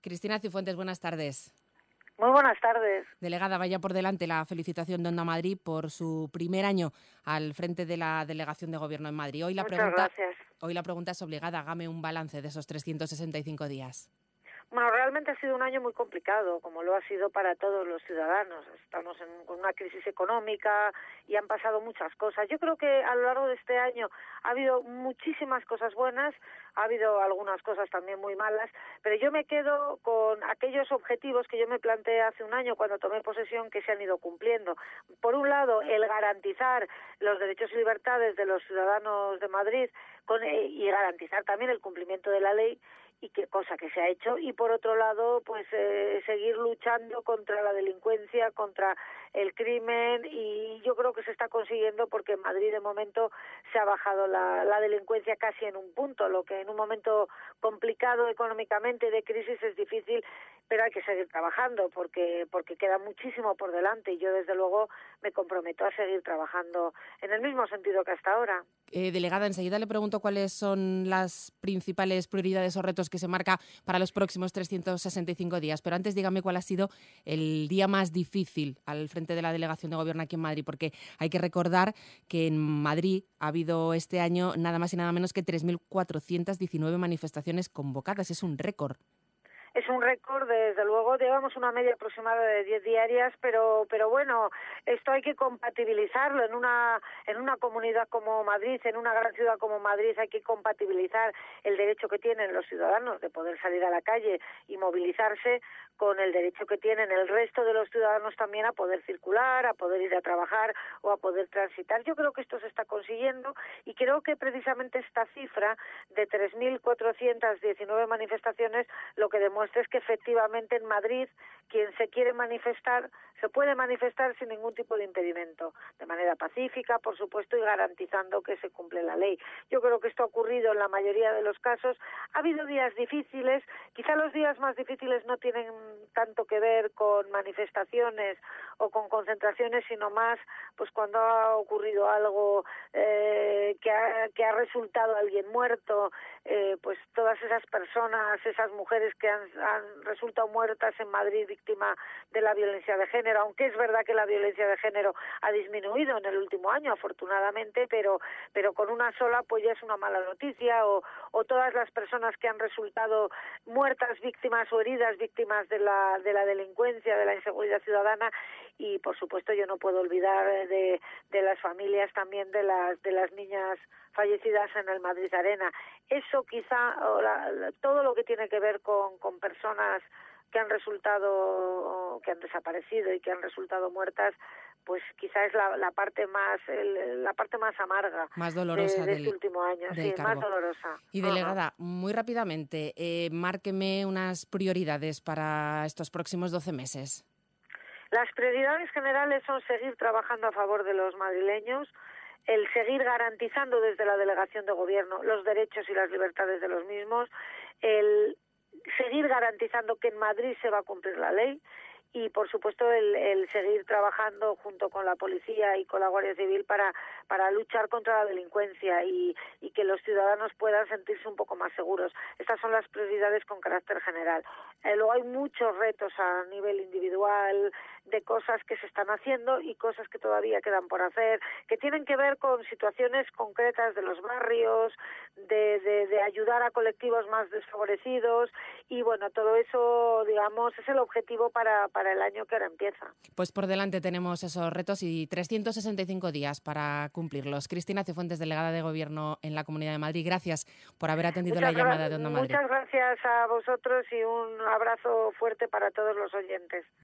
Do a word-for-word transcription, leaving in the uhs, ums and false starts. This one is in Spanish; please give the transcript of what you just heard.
Cristina Cifuentes, buenas tardes. Muy buenas tardes. Delegada, vaya por delante la felicitación de Onda Madrid por su primer año al frente de la Delegación de Gobierno en Madrid. Hoy la Muchas pregunta, gracias. Hoy la pregunta es obligada, hágame un balance de esos trescientos sesenta y cinco días. Bueno, realmente ha sido un año muy complicado, como lo ha sido para todos los ciudadanos. Estamos en con una crisis económica y han pasado muchas cosas. Yo creo que a lo largo de este año ha habido muchísimas cosas buenas, ha habido algunas cosas también muy malas, pero yo me quedo con aquellos objetivos que yo me planteé hace un año cuando tomé posesión que se han ido cumpliendo. Por un lado, el garantizar los derechos y libertades de los ciudadanos de Madrid con, eh, y garantizar también el cumplimiento de la ley, y qué cosa que se ha hecho, y por otro lado pues eh, seguir luchando contra la delincuencia, contra el crimen, y yo creo que se está consiguiendo porque en Madrid de momento se ha bajado la, la delincuencia casi en un punto, lo que en un momento complicado económicamente de crisis es difícil, pero hay que seguir trabajando porque porque queda muchísimo por delante y yo desde luego me comprometo a seguir trabajando en el mismo sentido que hasta ahora. Eh, delegada, enseguida le pregunto cuáles son las principales prioridades o retos que se marca para los próximos trescientos sesenta y cinco días, pero antes dígame cuál ha sido el día más difícil al frente de la Delegación de Gobierno aquí en Madrid, porque hay que recordar que en Madrid ha habido este año nada más y nada menos que tres mil cuatrocientas diecinueve manifestaciones convocadas, es un récord. Es un récord, desde luego, llevamos una media aproximada de diez diarias, pero pero bueno, esto hay que compatibilizarlo en una en una comunidad como Madrid, en una gran ciudad como Madrid, hay que compatibilizar el derecho que tienen los ciudadanos de poder salir a la calle y movilizarse con el derecho que tienen el resto de los ciudadanos también a poder circular, a poder ir a trabajar o a poder transitar. Yo creo que esto se está consiguiendo y creo que precisamente esta cifra de tres mil cuatrocientas diecinueve manifestaciones lo que demuestra es que efectivamente en Madrid quien se quiere manifestar se puede manifestar sin ningún tipo de impedimento, de manera pacífica, por supuesto, y garantizando que se cumple la ley. Yo creo que esto ha ocurrido en la mayoría de los casos. Ha habido días difíciles, quizá los días más difíciles no tienen tanto que ver con manifestaciones o con concentraciones, sino más pues cuando ha ocurrido algo eh, que, ha, que ha resultado alguien muerto, eh, pues todas esas personas, esas mujeres que han, han resultado muertas en Madrid víctima de la violencia de género, aunque es verdad que la violencia de género ha disminuido en el último año, afortunadamente, pero pero con una sola pues ya es una mala noticia, o, o todas las personas que han resultado muertas víctimas o heridas víctimas de la de la delincuencia, de la inseguridad ciudadana, y por supuesto yo no puedo olvidar de, de las familias también de las de las niñas fallecidas en el Madrid Arena. Eso quizá, o la, la, todo lo que tiene que ver con, con personas que han resultado, que han desaparecido y que han resultado muertas, pues quizá es la, la parte más el, la parte más amarga, más dolorosa de, de del, este último año, del sí, cargo. más dolorosa. Y delegada, uh-huh. muy rápidamente, eh, márqueme unas prioridades para estos próximos doce meses. Las prioridades generales son seguir trabajando a favor de los madrileños, el seguir garantizando desde la Delegación de Gobierno los derechos y las libertades de los mismos, el seguir garantizando que en Madrid se va a cumplir la ley y, por supuesto, el, el seguir trabajando junto con la policía y con la Guardia Civil para para luchar contra la delincuencia y, y que los ciudadanos puedan sentirse un poco más seguros. Estas son las prioridades con carácter general. Eh, luego hay muchos retos a nivel individual de cosas que se están haciendo y cosas que todavía quedan por hacer, que tienen que ver con situaciones concretas de los barrios, de, de, de ayudar a colectivos más desfavorecidos y, bueno, todo eso, digamos, es el objetivo para, para el año que ahora empieza. Pues por delante tenemos esos retos y trescientos sesenta y cinco días para cumplirlos. Cristina Cifuentes, delegada de Gobierno en la Comunidad de Madrid, gracias por haber atendido muchas la llamada de Onda Madrid. Muchas gracias a vosotros y un abrazo fuerte para todos los oyentes.